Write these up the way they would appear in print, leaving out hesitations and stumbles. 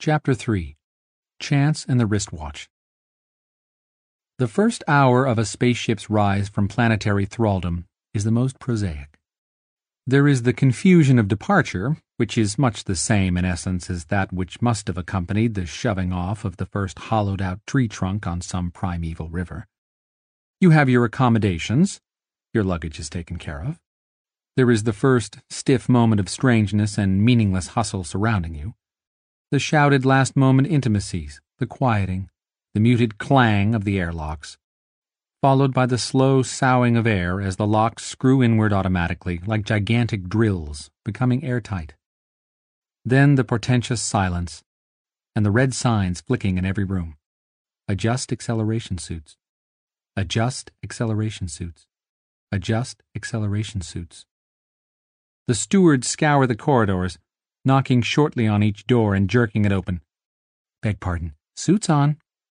Chapter 3. Chance and the Wristwatch. The first hour of a spaceship's rise from planetary thraldom is the most prosaic. There is the confusion of departure, which is much the same in essence as that which must have accompanied the shoving off of the first hollowed-out tree trunk on some primeval river. You have your accommodations. Your luggage is taken care of. There is the first stiff moment of strangeness and meaningless hustle surrounding you. The shouted last-moment intimacies, the quieting, the muted clang of the airlocks, followed by the slow soughing of air as the locks screw inward automatically like gigantic drills, becoming airtight. Then the portentous silence, and the red signs flicking in every room. Adjust acceleration suits. Adjust acceleration suits. Adjust acceleration suits. The stewards scour the corridors, knocking shortly on each door and jerking it open. Beg pardon, suits on.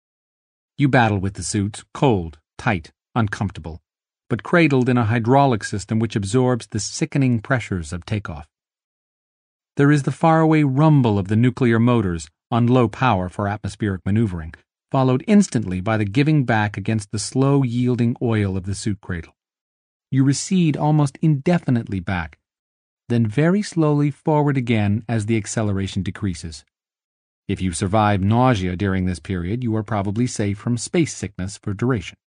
You battle with the suits, cold, tight, uncomfortable, but cradled in a hydraulic system which absorbs the sickening pressures of takeoff. There is the faraway rumble of the nuclear motors on low power for atmospheric maneuvering, followed instantly by the giving back against the slow-yielding oil of the suit cradle. You recede almost indefinitely back, then very slowly forward again as the acceleration decreases. If you survive nausea during this period, you are probably safe from space sickness for duration.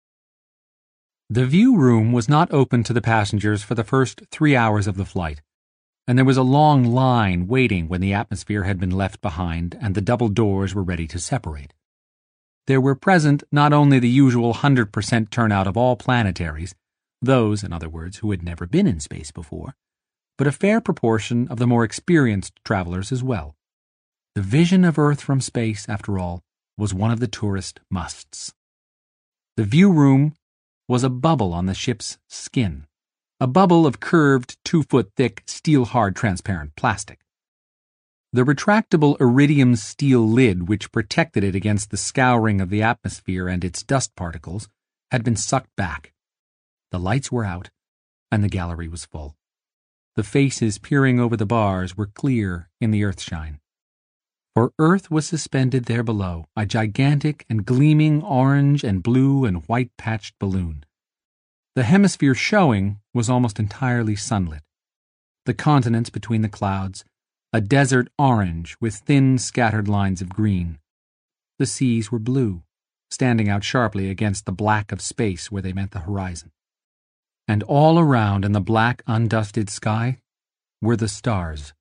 The view room was not open to the passengers for the first 3 hours of the flight, and there was a long line waiting when the atmosphere had been left behind and the double doors were ready to separate. There were present not only the usual 100% turnout of all planetaries, those, in other words, who had never been in space before, but a fair proportion of the more experienced travelers as well. The vision of Earth from space, after all, was one of the tourist musts. The view room was a bubble on the ship's skin, a bubble of curved, 2-foot-thick, steel-hard transparent plastic. The retractable iridium steel lid which protected it against the scouring of the atmosphere and its dust particles had been sucked back. The lights were out, and the gallery was full. The faces peering over the bars were clear in the earthshine. For Earth was suspended there below, a gigantic and gleaming orange and blue and white-patched balloon. The hemisphere showing was almost entirely sunlit. The continents between the clouds, a desert orange with thin scattered lines of green. The seas were blue, standing out sharply against the black of space where they met the horizon. And all around in the black, undusted sky were the stars.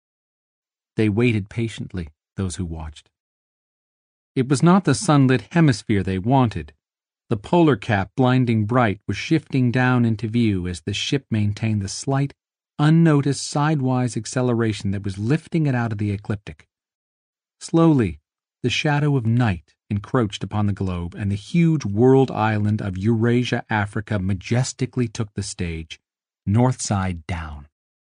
They waited patiently, those who watched. It was not the sunlit hemisphere they wanted. The polar cap, blinding bright, was shifting down into view as the ship maintained the slight, unnoticed sidewise acceleration that was lifting it out of the ecliptic. Slowly, the shadow of night encroached upon the globe, and the huge world island of Eurasia, Africa, majestically took the stage, north side down.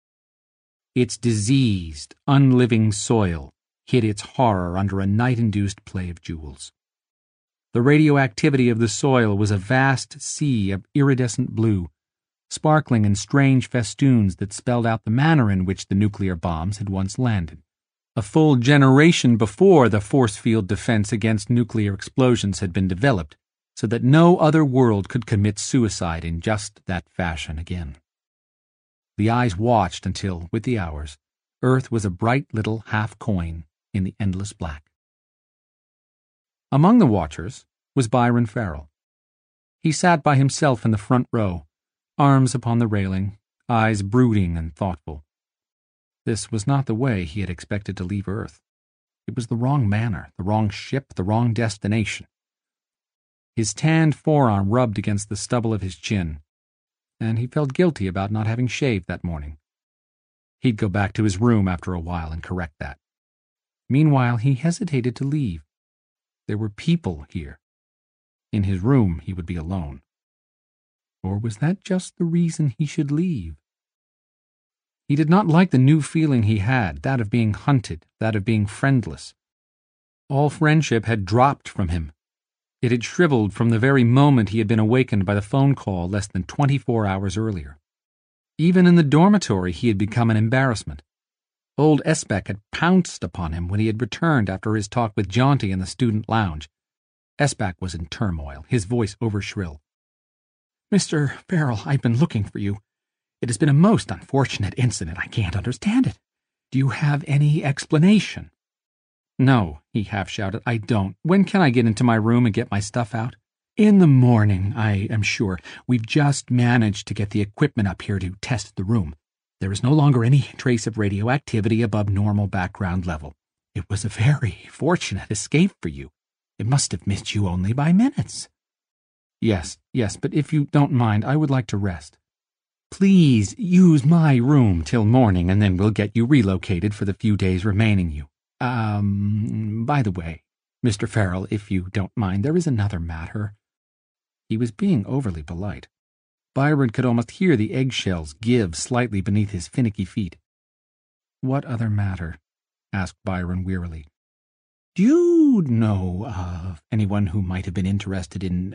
Its diseased, unliving soil hid its horror under a night-induced play of jewels. The radioactivity of the soil was a vast sea of iridescent blue, sparkling in strange festoons that spelled out the manner in which the nuclear bombs had once landed. A full generation before the force field defense against nuclear explosions had been developed, so that no other world could commit suicide in just that fashion again. The eyes watched until, with the hours, Earth was a bright little half-coin in the endless black. Among the watchers was Byron Farrell. He sat by himself in the front row, arms upon the railing, eyes brooding and thoughtful. This was not the way he had expected to leave Earth. It was the wrong manner, the wrong ship, the wrong destination. His tanned forearm rubbed against the stubble of his chin, and he felt guilty about not having shaved that morning. He'd go back to his room after a while and correct that. Meanwhile, he hesitated to leave. There were people here. In his room, he would be alone. Or was that just the reason he should leave? He did not like the new feeling he had, that of being hunted, that of being friendless. All friendship had dropped from him. It had shriveled from the very moment he had been awakened by the phone call less than 24 hours earlier. Even in the dormitory he had become an embarrassment. Old Esbeck had pounced upon him when he had returned after his talk with Jaunty in the student lounge. Esbeck was in turmoil, his voice overshrill. "Mr. Farrell, I've been looking for you. It has been a most unfortunate incident. I can't understand it. Do you have any explanation?" "No," he half-shouted, "I don't. When can I get into my room and get my stuff out?" "In the morning, I am sure. We've just managed to get the equipment up here to test the room. There is no longer any trace of radioactivity above normal background level. It was a very fortunate escape for you. It must have missed you only by minutes." Yes, but if you don't mind, I would like to rest." "Please use my room till morning, and then we'll get you relocated for the few days remaining you. By the way, Mr. Farrell, if you don't mind, there is another matter." He was being overly polite. Byron could almost hear the eggshells give slightly beneath his finicky feet. "What other matter?" asked Byron wearily. "Do you know of anyone who might have been interested in,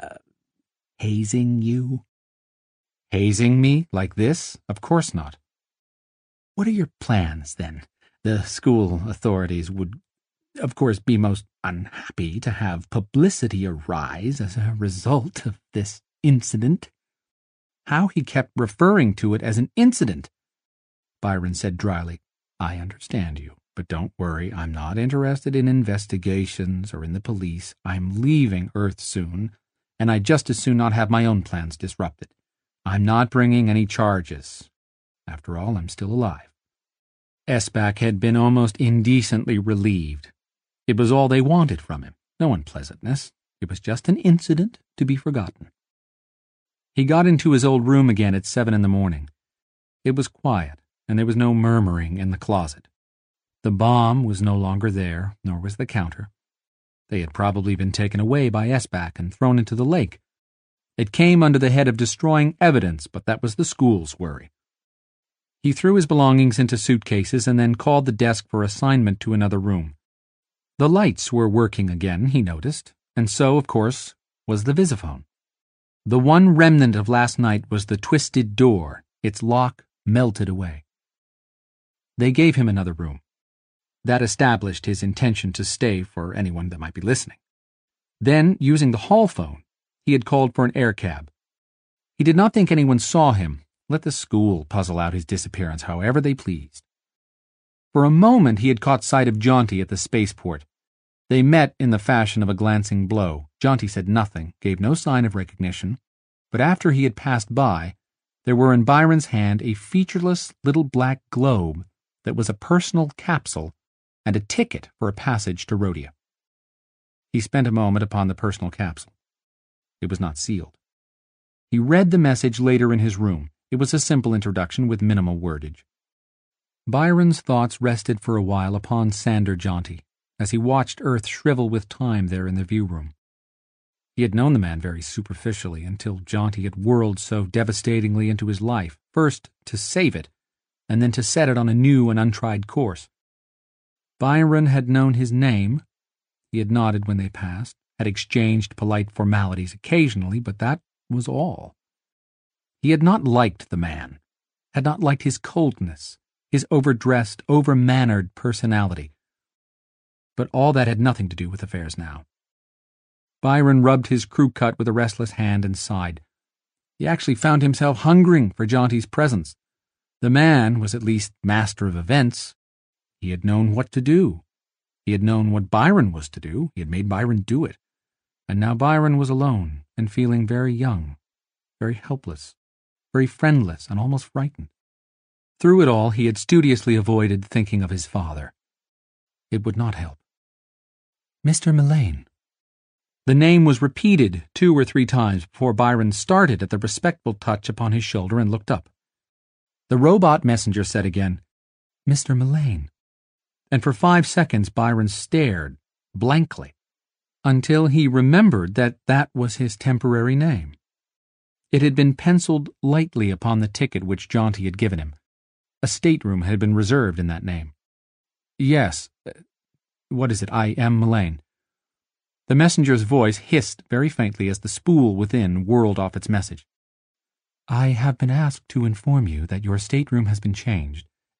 hazing you?" "Hazing me? Like this? Of course not." "What are your plans, then? The school authorities would, of course, be most unhappy to have publicity arise as a result of this incident." How he kept referring to it as an incident! Byron said dryly, "I understand you, but don't worry. I'm not interested in investigations or in the police. I'm leaving Earth soon, and I'd just as soon not have my own plans disrupted. I'm not bringing any charges. After all, I'm still alive." Esbeck had been almost indecently relieved. It was all they wanted from him. No unpleasantness. It was just an incident to be forgotten. He got into his old room again at 7 in the morning. It was quiet, and there was no murmuring in the closet. The bomb was no longer there, nor was the counter. They had probably been taken away by Esbeck and thrown into the lake. It came under the head of destroying evidence, but that was the school's worry. He threw his belongings into suitcases and then called the desk for assignment to another room. The lights were working again, he noticed, and so, of course, was the visiphone. The one remnant of last night was the twisted door, its lock melted away. They gave him another room. That established his intention to stay for anyone that might be listening. Then, using the hall phone, he had called for an air cab. He did not think anyone saw him. Let the school puzzle out his disappearance however they pleased. For a moment he had caught sight of Jaunty at the spaceport. They met in the fashion of a glancing blow. Jaunty said nothing, gave no sign of recognition, but after he had passed by, there were in Byron's hand a featureless little black globe that was a personal capsule and a ticket for a passage to Rhodia. He spent a moment upon the personal capsule. It was not sealed. He read the message later in his room. It was a simple introduction with minimal wordage. Byron's thoughts rested for a while upon Sander Jaunty, as he watched Earth shrivel with time there in the view room. He had known the man very superficially until Jaunty had whirled so devastatingly into his life, first to save it, and then to set it on a new and untried course. Byron had known his name. He had nodded when they passed, had exchanged polite formalities occasionally, but that was all. He had not liked the man, had not liked his coldness, his overdressed, overmannered personality. But all that had nothing to do with affairs now. Byron rubbed his crew cut with a restless hand and sighed. He actually found himself hungering for Jaunty's presence. The man was at least master of events. He had known what to do. He had known what Byron was to do. He had made Byron do it. And now Byron was alone and feeling very young, very helpless, very friendless and almost frightened. Through it all, he had studiously avoided thinking of his father. It would not help. "Mr. Mullane." The name was repeated 2 or 3 times before Byron started at the respectful touch upon his shoulder and looked up. The robot messenger said again, "Mr. Mullane." And for 5 seconds Byron stared, blankly, until he remembered that that was his temporary name. It had been penciled lightly upon the ticket which Jaunty had given him. A stateroom had been reserved in that name. "Yes. What is it? I am Mullane." The messenger's voice hissed very faintly as the spool within whirled off its message. "I have been asked to inform you that your stateroom has been changed,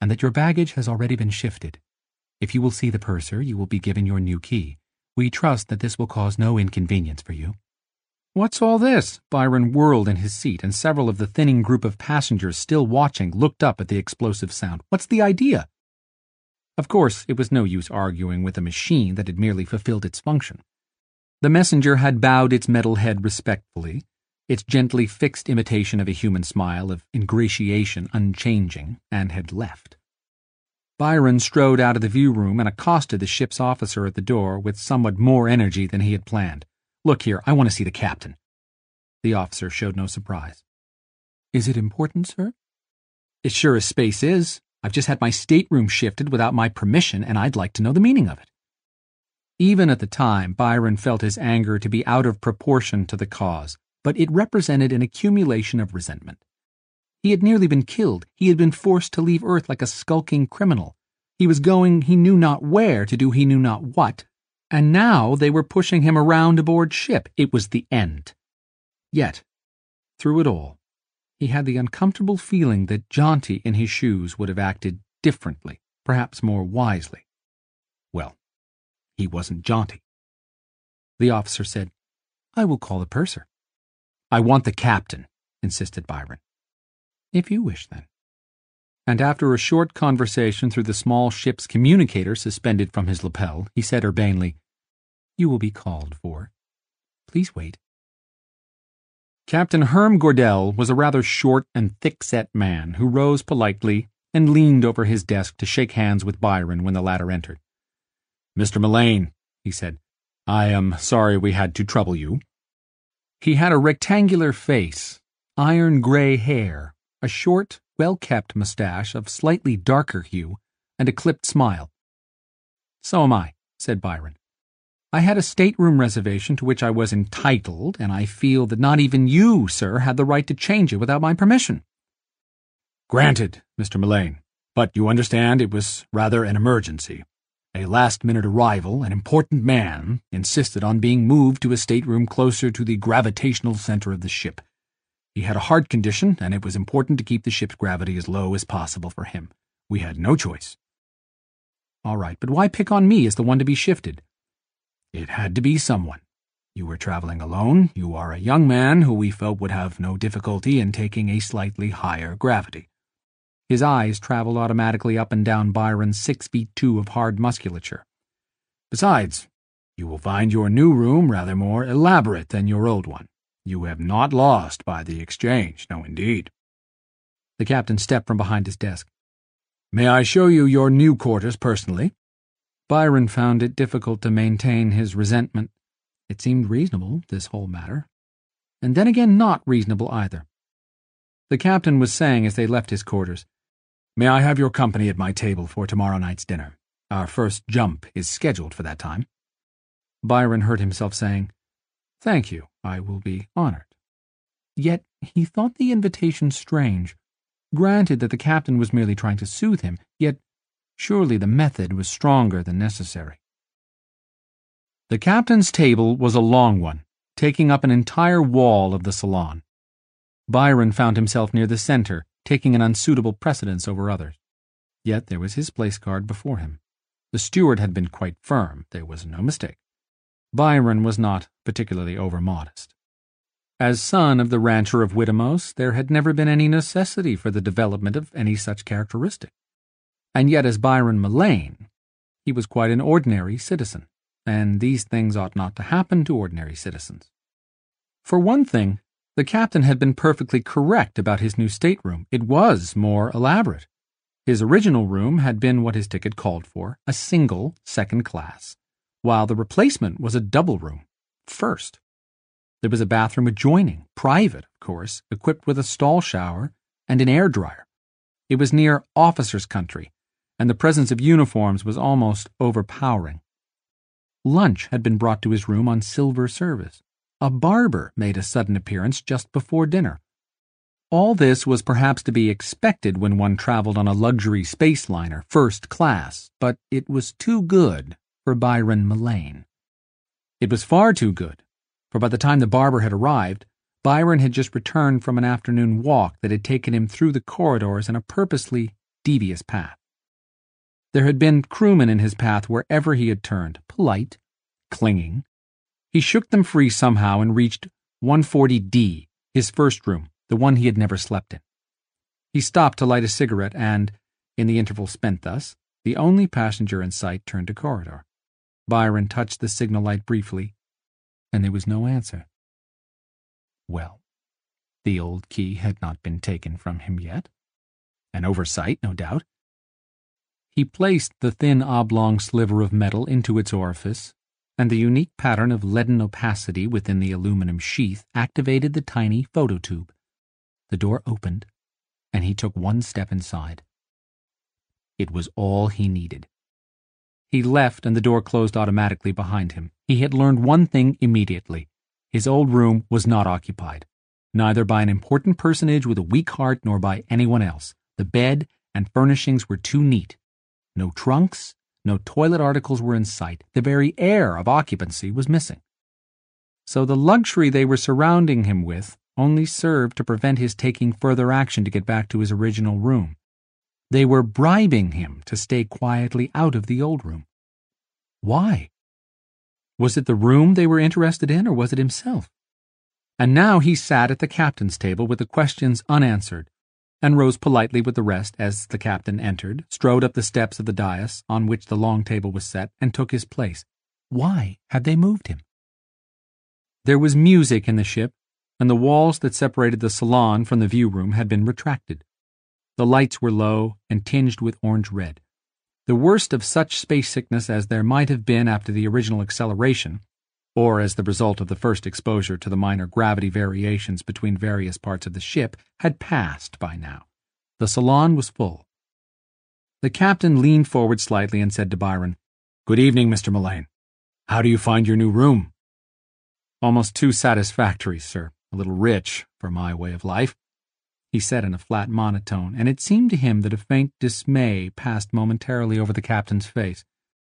and that your baggage has already been shifted. If you will see the purser, you will be given your new key. We trust that this will cause no inconvenience for you." "What's all this?" Byron whirled in his seat, and several of the thinning group of passengers still watching looked up at the explosive sound. "What's the idea?" Of course, it was no use arguing with a machine that had merely fulfilled its function. The messenger had bowed its metal head respectfully, its gently fixed imitation of a human smile of ingratiation unchanging, and had left. Byron strode out of the view room and accosted the ship's officer at the door with somewhat more energy than he had planned. "Look here, I want to see the captain." The officer showed no surprise. "Is it important, sir?" "It sure as space is. I've just had my stateroom shifted without my permission, and I'd like to know the meaning of it." Even at the time, Byron felt his anger to be out of proportion to the cause, but it represented an accumulation of resentment. He had nearly been killed. He had been forced to leave Earth like a skulking criminal. He was going he knew not where to do he knew not what, and now they were pushing him around aboard ship. It was the end. Yet, through it all, he had the uncomfortable feeling that Jonty in his shoes would have acted differently, perhaps more wisely. Well, he wasn't Jonty. The officer said, "I will call the purser." "I want the captain," insisted Byron. "If you wish, then." And after a short conversation through the small ship's communicator suspended from his lapel, he said urbanely, "You will be called for. Please wait." Captain Herm Gordell was a rather short and thick-set man who rose politely and leaned over his desk to shake hands with Byron when the latter entered. "Mr. Mullane," he said, "I am sorry we had to trouble you." He had a rectangular face, iron-gray hair, a short, well-kept mustache of slightly darker hue, and a clipped smile. "So am I," said Byron. "I had a stateroom reservation to which I was entitled, and I feel that not even you, sir, had the right to change it without my permission." "Granted, Mr. Mullane, but you understand it was rather an emergency. A last-minute arrival, an important man, insisted on being moved to a stateroom closer to the gravitational center of the ship. He had a heart condition, and it was important to keep the ship's gravity as low as possible for him. We had no choice." "All right, but why pick on me as the one to be shifted?" "It had to be someone. You were traveling alone. You are a young man who we felt would have no difficulty in taking a slightly higher gravity." His eyes traveled automatically up and down Byron's 6'2" of hard musculature. "Besides, you will find your new room rather more elaborate than your old one. You have not lost by the exchange, no indeed." The captain stepped from behind his desk. "May I show you your new quarters personally?" Byron found it difficult to maintain his resentment. It seemed reasonable, this whole matter, and then again not reasonable either. The captain was saying as they left his quarters, "May I have your company at my table for tomorrow night's dinner? Our first jump is scheduled for that time." Byron heard himself saying, "Thank you, I will be honored." Yet he thought the invitation strange. Granted that the captain was merely trying to soothe him, yet surely the method was stronger than necessary. The captain's table was a long one, taking up an entire wall of the salon. Byron found himself near the center, taking an unsuitable precedence over others. Yet there was his place guard before him. The steward had been quite firm, there was no mistake. Byron was not particularly over-modest. As son of the rancher of Whittamos, there had never been any necessity for the development of any such characteristic. And yet as Byron Mullane, he was quite an ordinary citizen, and these things ought not to happen to ordinary citizens. For one thing, the captain had been perfectly correct about his new stateroom. It was more elaborate. His original room had been what his ticket called for, a single second class, while the replacement was a double room, first. There was a bathroom adjoining, private, of course, equipped with a stall shower and an air dryer. It was near officers' country, and the presence of uniforms was almost overpowering. Lunch had been brought to his room on silver service. A barber made a sudden appearance just before dinner. All this was perhaps to be expected when one traveled on a luxury space liner, first class, but it was too good for Byron Mullane. It was far too good, for by the time the barber had arrived, Byron had just returned from an afternoon walk that had taken him through the corridors in a purposely devious path. There had been crewmen in his path wherever he had turned, polite, clinging. He shook them free somehow and reached 140D, his first room, the one he had never slept in. He stopped to light a cigarette and, in the interval spent thus, the only passenger in sight turned a corridor. Byron touched the signal light briefly, and there was no answer. Well, the old key had not been taken from him yet. An oversight, no doubt. He placed the thin oblong sliver of metal into its orifice, and the unique pattern of leaden opacity within the aluminum sheath activated the tiny phototube. The door opened, and he took one step inside. It was all he needed. He left, and the door closed automatically behind him. He had learned one thing immediately. His old room was not occupied, neither by an important personage with a weak heart nor by anyone else. The bed and furnishings were too neat. No trunks, no toilet articles were in sight. The very air of occupancy was missing. So the luxury they were surrounding him with only served to prevent his taking further action to get back to his original room. They were bribing him to stay quietly out of the old room. Why? Was it the room they were interested in, or was it himself? And now he sat at the captain's table with the questions unanswered, and rose politely with the rest as the captain entered, strode up the steps of the dais on which the long table was set, and took his place. Why had they moved him? There was music in the ship, and the walls that separated the salon from the view room had been retracted. The lights were low and tinged with orange-red. The worst of such space sickness as there might have been after the original acceleration, or as the result of the first exposure to the minor gravity variations between various parts of the ship, had passed by now. The salon was full. The captain leaned forward slightly and said to Byron, "Good evening, Mr. Mullane. How do you find your new room?" "Almost too satisfactory, sir. A little rich for my way of life," he said in a flat monotone, and it seemed to him that a faint dismay passed momentarily over the captain's face.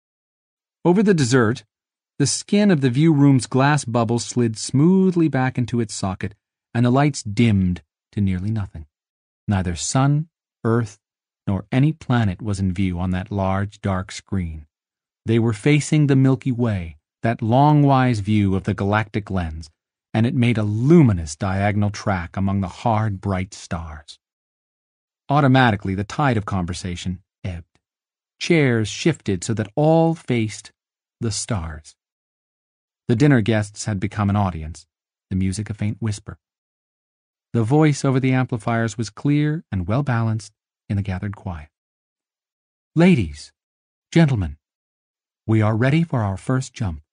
Over the dessert, the skin of the view room's glass bubble slid smoothly back into its socket, and the lights dimmed to nearly nothing. Neither sun, earth, nor any planet was in view on that large, dark screen. They were facing the Milky Way, that long-wise view of the galactic lens, and it made a luminous diagonal track among the hard, bright stars. Automatically, the tide of conversation ebbed. Chairs shifted so that all faced the stars. The dinner guests had become an audience, the music a faint whisper. The voice over the amplifiers was clear and well-balanced in the gathered quiet. "Ladies, gentlemen, we are ready for our first jump.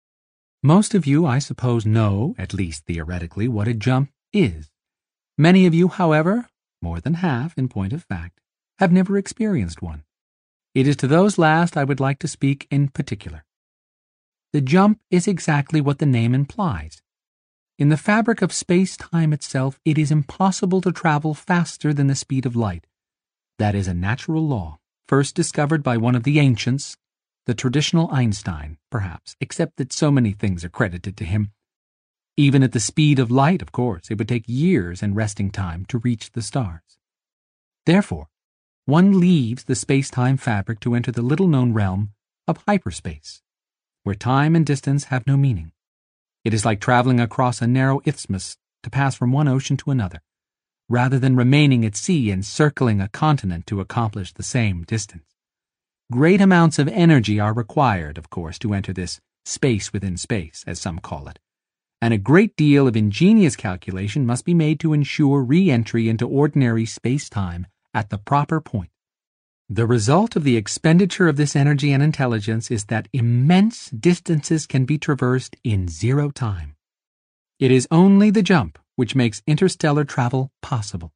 Most of you, I suppose, know, at least theoretically, what a jump is. Many of you, however, more than half in point of fact, have never experienced one. It is to those last I would like to speak in particular. The jump is exactly what the name implies. In the fabric of space-time itself, it is impossible to travel faster than the speed of light. That is a natural law, first discovered by one of the ancients, the traditional Einstein, perhaps, except that so many things are credited to him. Even at the speed of light, of course, it would take years in resting time to reach the stars. Therefore, one leaves the space-time fabric to enter the little-known realm of hyperspace, where time and distance have no meaning. It is like traveling across a narrow isthmus to pass from one ocean to another, rather than remaining at sea and circling a continent to accomplish the same distance. Great amounts of energy are required, of course, to enter this space within space, as some call it, and a great deal of ingenious calculation must be made to ensure re-entry into ordinary space-time at the proper point. The result of the expenditure of this energy and intelligence is that immense distances can be traversed in zero time. It is only the jump which makes interstellar travel possible.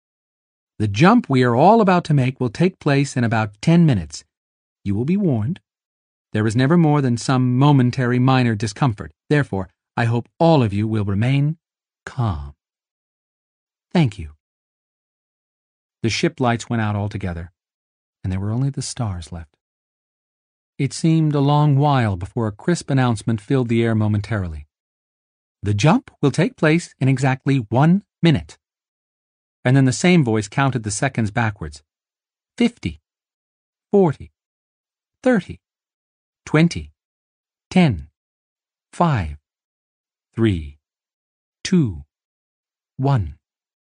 The jump we are all about to make will take place in about 10 minutes. You will be warned. There is never more than some momentary minor discomfort. Therefore, I hope all of you will remain calm. Thank you." The ship lights went out altogether, and there were only the stars left. It seemed a long while before a crisp announcement filled the air momentarily. "The jump will take place in exactly 1 minute." And then the same voice counted the seconds backwards. 50, 40, 30, 20, 10, 5, 3, 2, 1.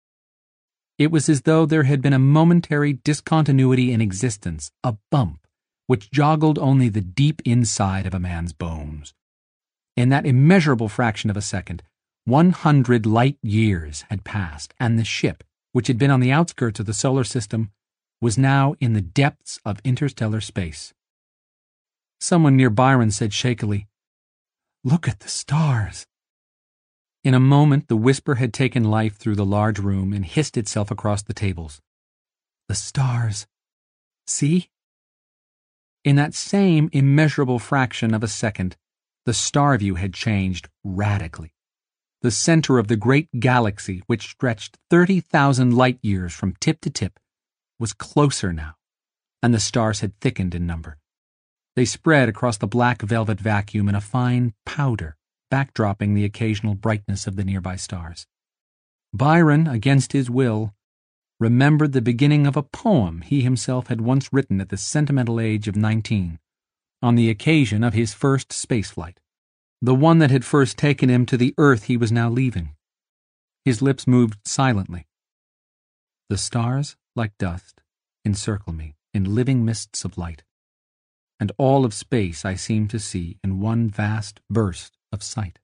It was as though there had been a momentary discontinuity in existence, a bump, which joggled only the deep inside of a man's bones. In that immeasurable fraction of a second, 100 light years had passed, and the ship, which had been on the outskirts of the solar system, was now in the depths of interstellar space. Someone near Byron said shakily, "Look at the stars." In a moment, the whisper had taken life through the large room and hissed itself across the tables. "The stars. See?" In that same immeasurable fraction of a second, the star view had changed radically. The center of the great galaxy, which stretched 30,000 light years from tip to tip, was closer now, and the stars had thickened in number. They spread across the black velvet vacuum in a fine powder, backdropping the occasional brightness of the nearby stars. Byron, against his will, remembered the beginning of a poem he himself had once written at the sentimental age of 19, on the occasion of his first spaceflight, the one that had first taken him to the Earth he was now leaving. His lips moved silently. "The stars, like dust, encircle me in living mists of light, and all of space I seem to see in one vast burst of sight."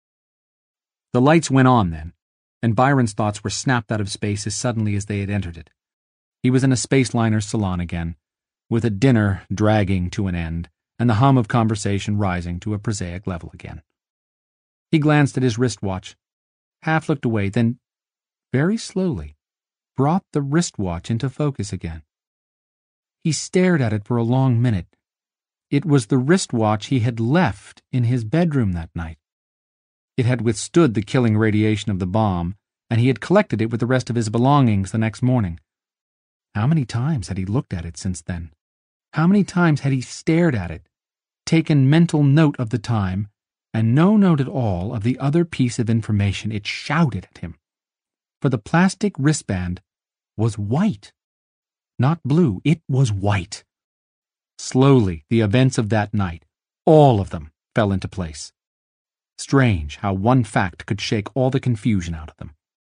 The lights went on then, and Byron's thoughts were snapped out of space as suddenly as they had entered it. He was in a space liner's salon again, with a dinner dragging to an end, and the hum of conversation rising to a prosaic level again. He glanced at his wristwatch, half looked away, then, very slowly, brought the wristwatch into focus again. He stared at it for a long minute. It was the wristwatch he had left in his bedroom that night. It had withstood the killing radiation of the bomb, and he had collected it with the rest of his belongings the next morning. How many times had he looked at it since then? How many times had he stared at it, taken mental note of the time, and no note at all of the other piece of information it shouted at him? For the plastic wristband was white. Not blue, it was white. Slowly, the events of that night, all of them, fell into place. Strange how one fact could shake all the confusion out of them.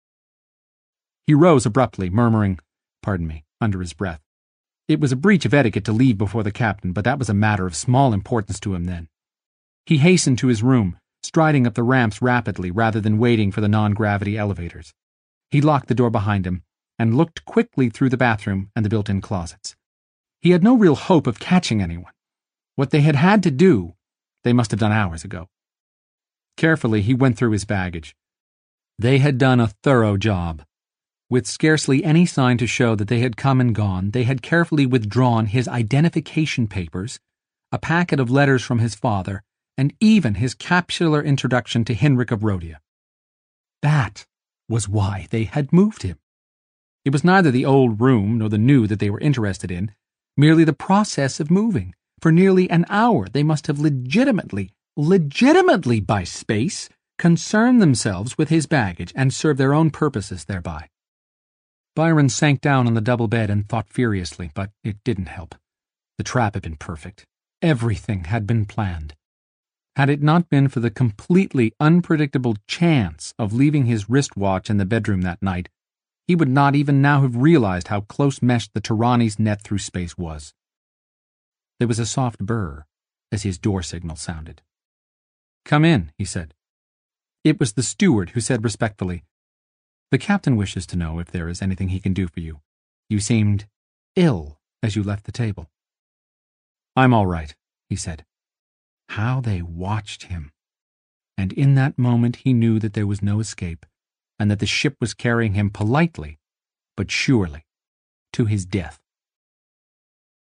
He rose abruptly, murmuring, "Pardon me," under his breath. It was a breach of etiquette to leave before the captain, but that was a matter of small importance to him then. He hastened to his room, striding up the ramps rapidly rather than waiting for the non-gravity elevators. He locked the door behind him and looked quickly through the bathroom and the built-in closets. He had no real hope of catching anyone. What they had had to do, they must have done hours ago. Carefully, he went through his baggage. They had done a thorough job. With scarcely any sign to show that they had come and gone, they had carefully withdrawn his identification papers, a packet of letters from his father, and even his capsular introduction to Hinrich of Rhodia. That was why they had moved him. It was neither the old room nor the new that they were interested in, merely the process of moving. For nearly an hour they must have legitimately by space, concerned themselves with his baggage and served their own purposes thereby. Byron sank down on the double bed and thought furiously, but it didn't help. The trap had been perfect. Everything had been planned. Had it not been for the completely unpredictable chance of leaving his wristwatch in the bedroom that night, he would not even now have realized how close-meshed the Tyranni's net through space was. There was a soft burr as his door signal sounded. "Come in," he said. It was the steward who said respectfully, "The captain wishes to know if there is anything he can do for you. You seemed ill as you left the table." "I'm all right," he said. How they watched him. And in that moment he knew that there was no escape, and that the ship was carrying him politely, but surely, to his death.